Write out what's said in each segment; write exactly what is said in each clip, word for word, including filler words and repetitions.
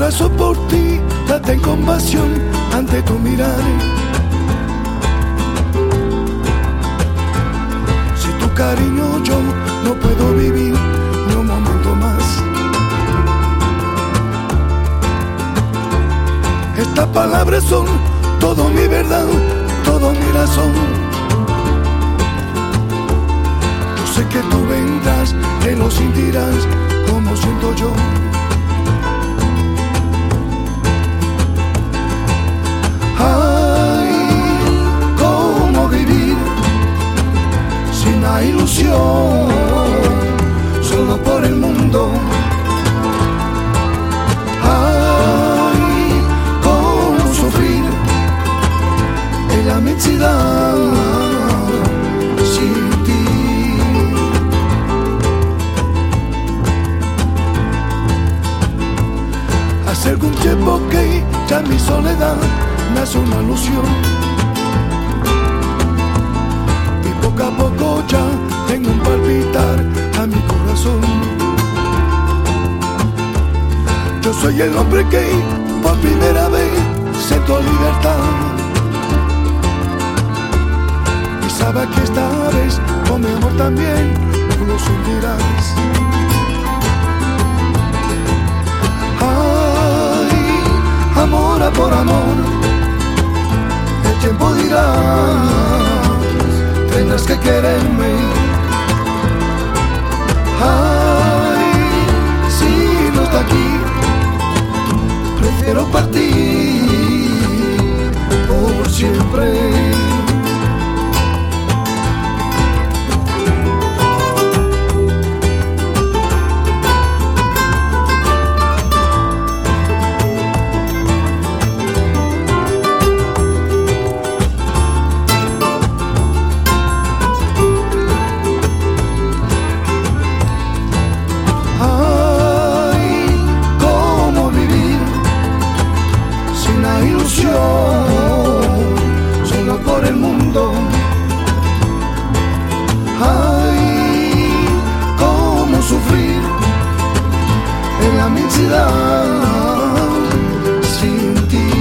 paso por ti, date en compasión ante tu mirar. Sin tu cariño yo no puedo vivir ni un momento más. Estas palabras son todo mi verdad, todo mi razón. Yo sé que tú vendrás, que lo sentirás como siento yo. Ay, cómo vivir sin la ilusión, solo por el mundo. Ay, cómo sufrir en la inmensidad sin ti. Hace algún tiempo que ya mi soledad me hace una ilusión, y poco a poco ya tengo un palpitar a mi corazón. Yo soy el hombre que por primera vez siento libertad, y sabes que esta vez con mi amor también tú lo sentirás. Ay, amor a por amor, el tiempo dirá, tendrás que quererme. Ay, si no está aquí, prefiero partir por siempre. Solo por el mundo. Ay, cómo sufrir en la inmensidad sin ti.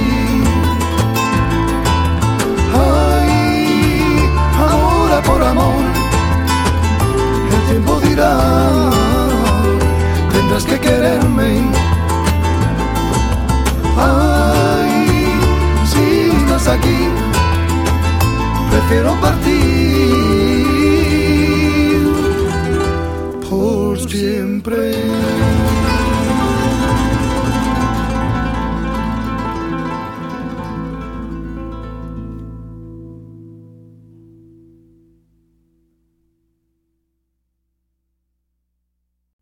Ay, ahora por amor, el tiempo dirá, tendrás que quererme. Aquí prefiero partir por siempre.